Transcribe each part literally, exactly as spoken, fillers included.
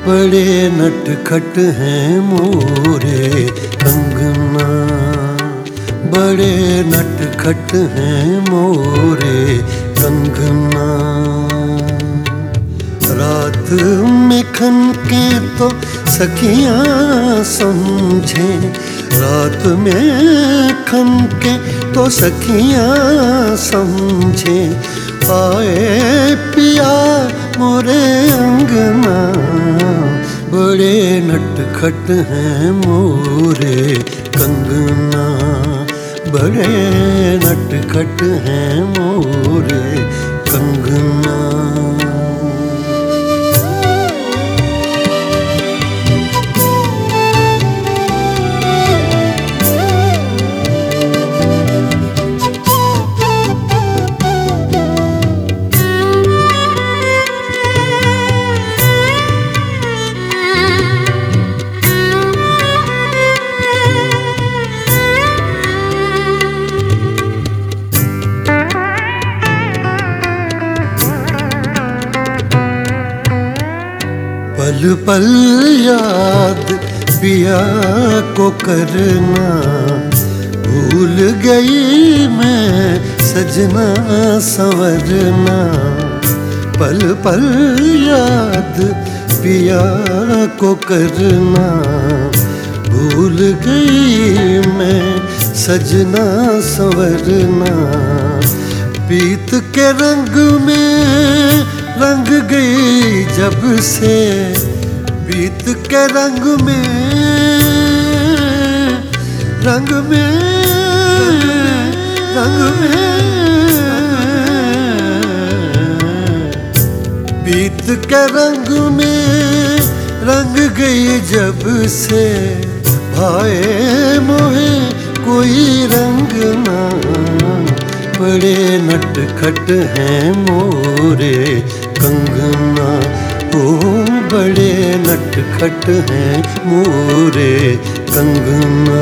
बड़े नटखट हैं मोरे कंगना, बड़े नटखट हैं मोरे कंगना। रात में खनके तो सखियाँ समझे, रात में खनके तो सखियाँ समझे। आए पिया मोरे अंगना, बड़े नटखट हैं मोरे कंगना, बड़े नटखट हैं मोरे कंगना। पल पल याद पिया को करना, भूल गई मैं सजना संवरना। पल पल याद पिया को करना, भूल गई मैं सजना संवरना। पीत के रंग में रंग गई जब से, पीत के रंग में रंग में रंग में पीत के रंग में रंग गई जब से। भाए मोहे कोई रंग ना, बड़े नटखट हैं मोरे कंगना। ओ बड़े नटखट हैं मोरे कंगना।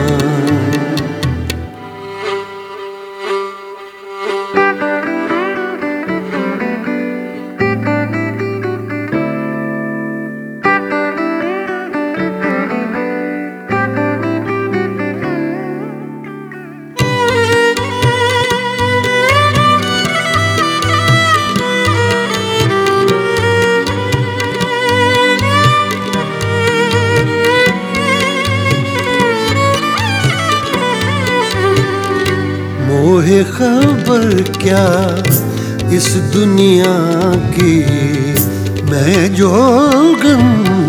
मोहे खबर क्या इस दुनिया की, मैं जोगन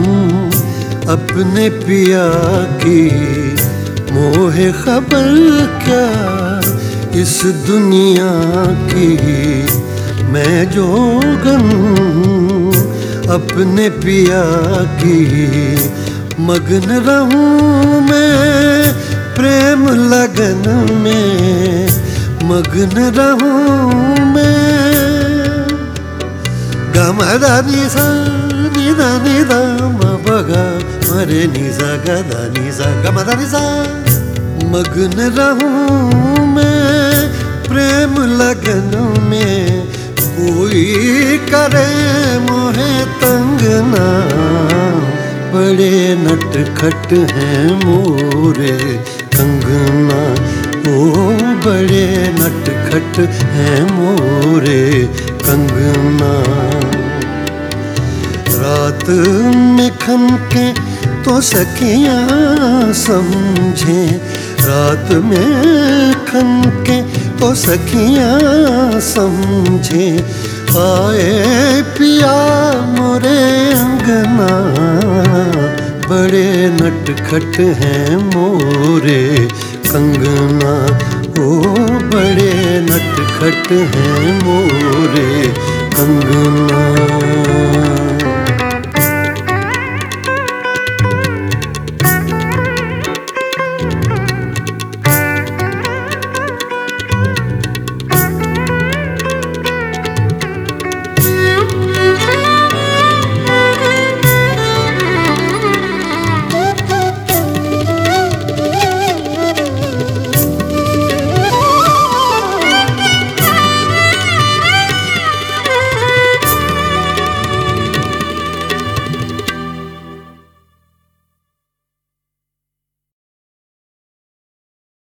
अपने पिया की। मोहे खबर क्या इस दुनिया की, मैं जोगन अपने पिया की। मग्न रहूं मैं प्रेम लगन में, मग्न रहूं मैं। गमदा निसा निदा निदा मबगा मरे निसा गदा निसा गमदा निसा। मग्न रहूं मैं प्रेम लगन में, कोई करे मोहे तंग ना। बड़े नटखट हैं मोरे कंगना, ओ बड़े नटखट हैं मोरे कंगना। रात में खनके तो सखियाँ समझे, रात में खनके तो सखियाँ समझे। आए पिया मोरे अंगना, बड़े नटखट हैं मोरे कंगना। ओ बड़े नटखट हैं मोरे कंगना।